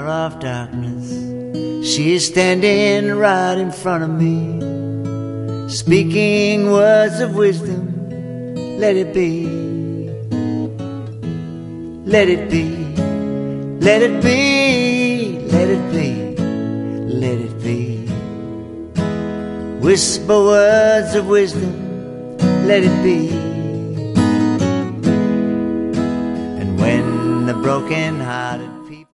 of darkness. She is standing right in front of me, speaking words of wisdom. Let it be, let it be, let it be, let it be, let it be. Whisper words of wisdom, let it be. And when the broken-hearted